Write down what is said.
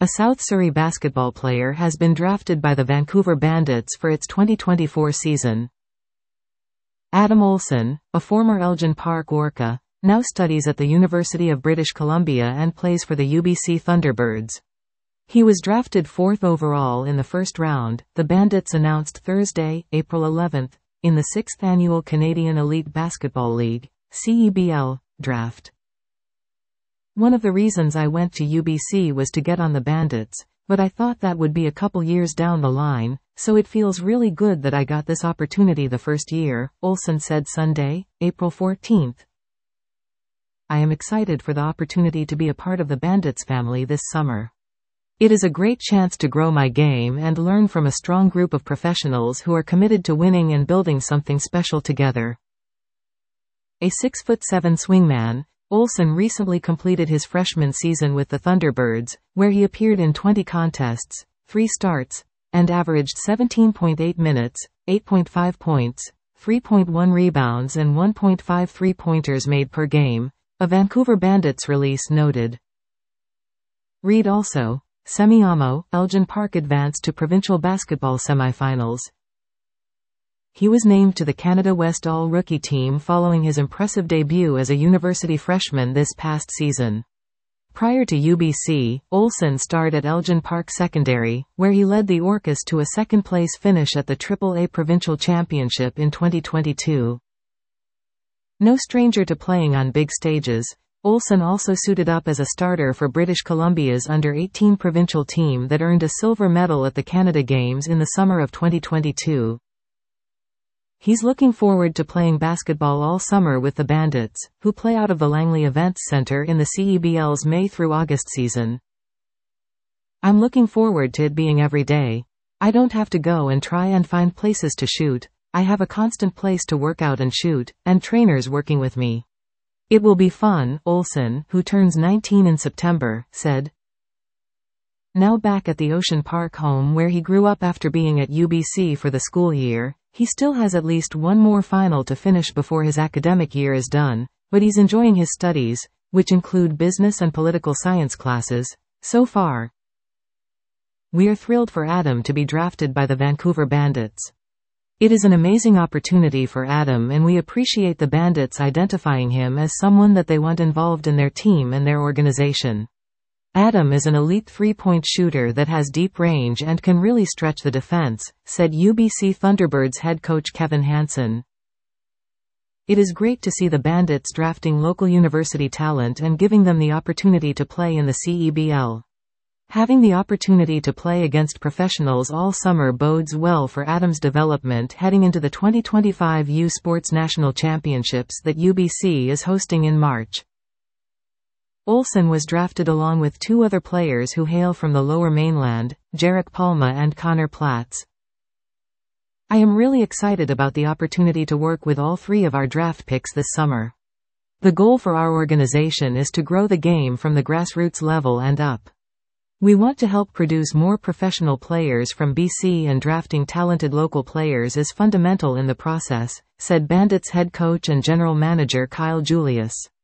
A South Surrey basketball player has been drafted by the Vancouver Bandits for its 2024 season. Adam Olsen, a former Elgin Park Orca, now studies at the University of British Columbia and plays for the UBC Thunderbirds. He was drafted 4th overall in the first round, the Bandits announced Thursday, April 11, in the 6th annual Canadian Elite Basketball League, CEBL, draft. One of the reasons I went to UBC was to get on the Bandits, but I thought that would be a couple years down the line, so it feels really good that I got this opportunity the first year, Olsen said Sunday, April 14. I am excited for the opportunity to be a part of the Bandits family this summer. It is a great chance to grow my game and learn from a strong group of professionals who are committed to winning and building something special together. A 6'7" swingman, Olsen recently completed his freshman season with the Thunderbirds, where he appeared in 20 contests, 3 starts, and averaged 17.8 minutes, 8.5 points, 3.1 rebounds and 1.5 three-pointers made per game, a Vancouver Bandits release noted. Read also, Semiahmoo, Elgin Park advanced to provincial basketball semifinals. He was named to the Canada West All-Rookie team following his impressive debut as a university freshman this past season. Prior to UBC, Olsen starred at Elgin Park Secondary, where he led the Orcas to a second-place finish at the AAA Provincial Championship in 2022. No stranger to playing on big stages, Olsen also suited up as a starter for British Columbia's under-18 provincial team that earned a silver medal at the Canada Games in the summer of 2022. He's looking forward to playing basketball all summer with the Bandits, who play out of the Langley Events Centre in the CEBL's May through August season. I'm looking forward to it being every day. I don't have to go and try and find places to shoot. I have a constant place to work out and shoot, and trainers working with me. It will be fun, Olsen, who turns 19 in September, said. Now back at the Ocean Park home where he grew up after being at UBC for the school year, he still has at least one more final to finish before his academic year is done, but he's enjoying his studies, which include business and political science classes, so far. We are thrilled for Adam to be drafted by the Vancouver Bandits. It is an amazing opportunity for Adam and we appreciate the Bandits identifying him as someone that they want involved in their team and their organization. Adam is an elite three-point shooter that has deep range and can really stretch the defense, said UBC Thunderbirds head coach Kevin Hansen. It is great to see the Bandits drafting local university talent and giving them the opportunity to play in the CEBL. Having the opportunity to play against professionals all summer bodes well for Adam's development heading into the 2025 U Sports National Championships that UBC is hosting in March. Olsen was drafted along with 2 other players who hail from the Lower Mainland, Jarek Palma and Connor Platts. I am really excited about the opportunity to work with all 3 of our draft picks this summer. The goal for our organization is to grow the game from the grassroots level and up. We want to help produce more professional players from BC and drafting talented local players is fundamental in the process, said Bandits head coach and general manager Kyle Julius.